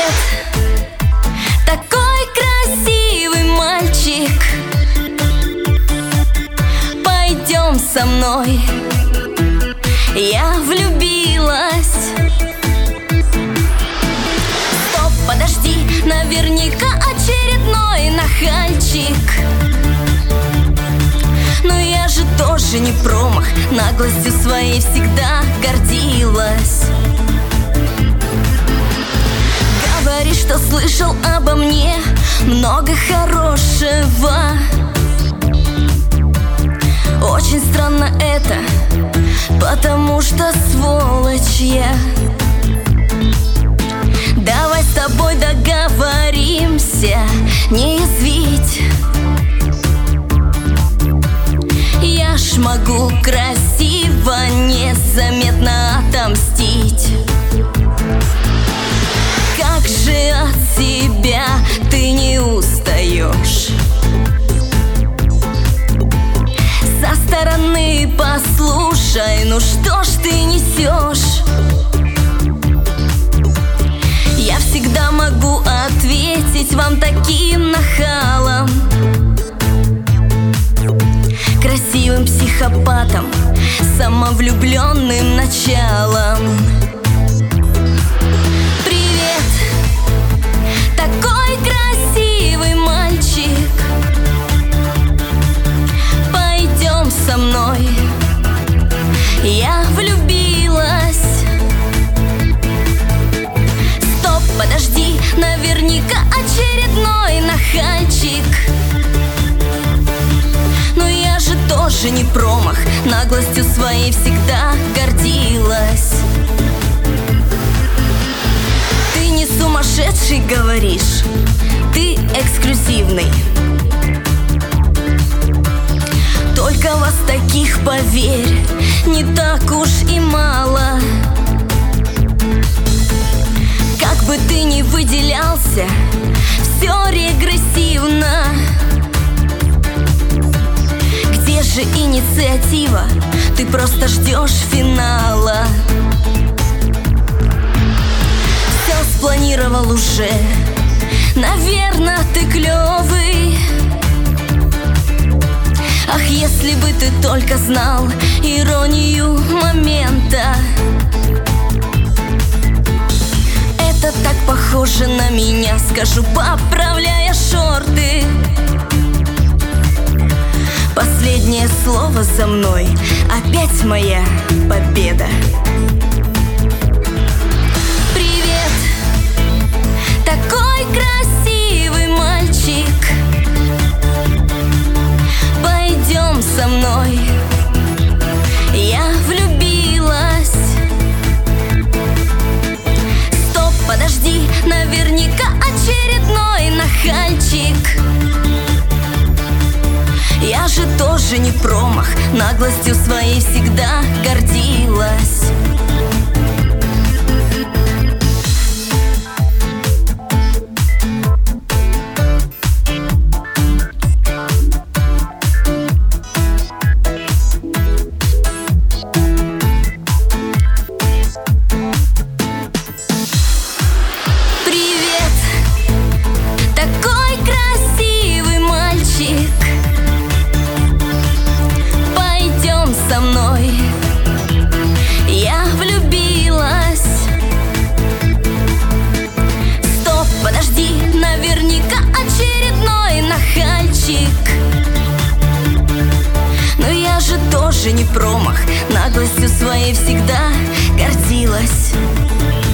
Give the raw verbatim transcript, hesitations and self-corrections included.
Привет, такой красивый мальчик, пойдем со мной. Я влюбилась. Стоп, подожди, наверняка очередной нахальчик. Но я же тоже не промах, наглостью своей всегда гордилась. Говоришь, что слышал обо мне много хорошего. Очень странно это, потому что сволочь я. Давай с тобой договоримся не язвить. Я ж могу красиво, незаметно отомстить. Как же от себя ты не устаешь? Со стороны послушай, ну что ж ты несешь? Я всегда могу ответить вам таким нахалом, красивым психопатом, самовлюбленным началом. Привет, такой красивый мальчик, пойдем со мной. Я влюбилась. Стоп, подожди, наверняка очередной нахальчик. Но я же тоже не промах, наглостью своей всегда гордилась. Ты не сумасшедший, говоришь, ты эксклюзивный. Только вас таких, поверь, не так уж и мало. Как бы ты ни выделялся, все регрессивно. Где же инициатива? Ты просто ждешь финала. Все спланировал уже, наверное, ты клевый. Ах, если бы ты только знал иронию момента. Это так похоже на меня, скажу, поправляя шорты. Последнее слово за мной, опять моя победа. Привет, такой красивый мальчик, пойдем со мной. Я влюбилась. Стоп, подожди, наверняка очередной нахальчик. Я же тоже не промах, наглостью своей всегда гордилась. Привет, такой красивый мальчик, пойдем со мной. Я влюбилась. Стоп, подожди, наверняка очередной нахальчик. Но я же тоже не промах, наглостью своей всегда гордилась.